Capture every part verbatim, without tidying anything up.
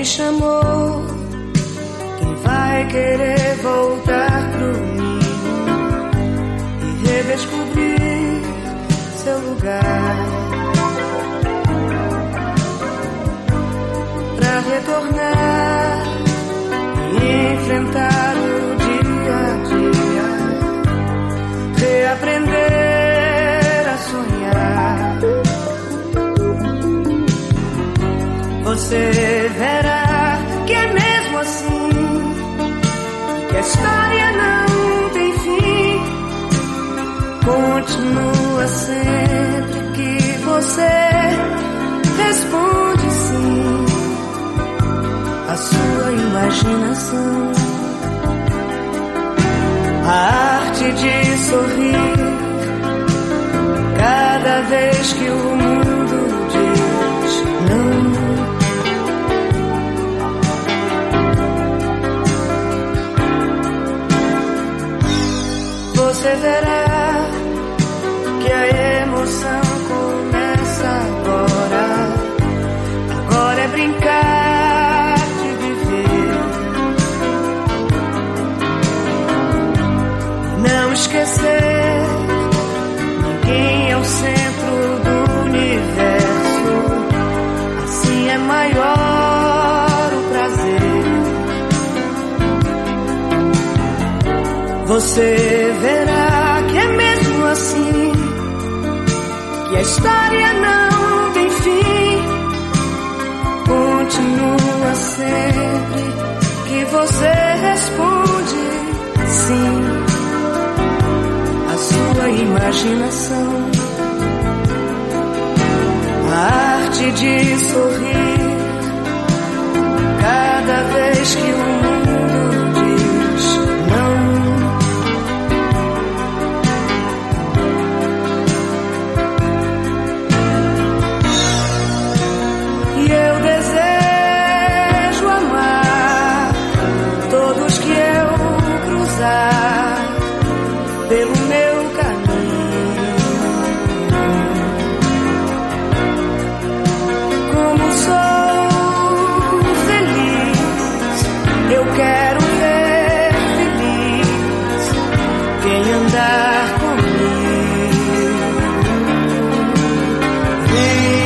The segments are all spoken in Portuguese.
me chamou, quem vai querer voltar pro ninho e redescobrir seu lugar, pra retornar e enfrentar o dia a dia, reaprender a sonhar. Você verá que é mesmo assim, que a história não tem fim. Continua sempre que você responde sim à sua imaginação. A arte de sorrir cada vez que o mundo diz não. Você verá que a emoção começa agora. Agora é brincar de viver, não esquecer, ninguém é o centro do universo. Assim é maior o prazer. Você verá que é mesmo assim, que a história não tem fim. Continua sempre que você responde sim à sua imaginação. A arte de sorrir cada vez que o mundo diz não. Pelo meu caminho, como sou feliz, eu quero ver feliz quem andar comigo. Vem.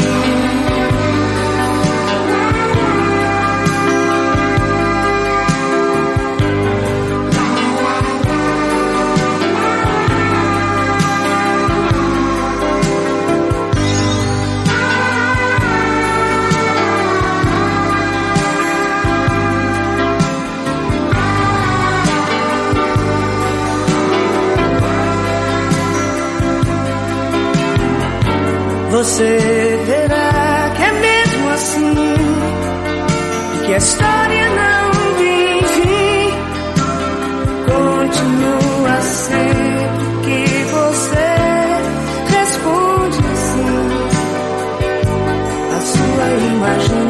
Você verá que é mesmo assim, que a história não tem fim. Continua sempre que você responde sim à sua imaginação.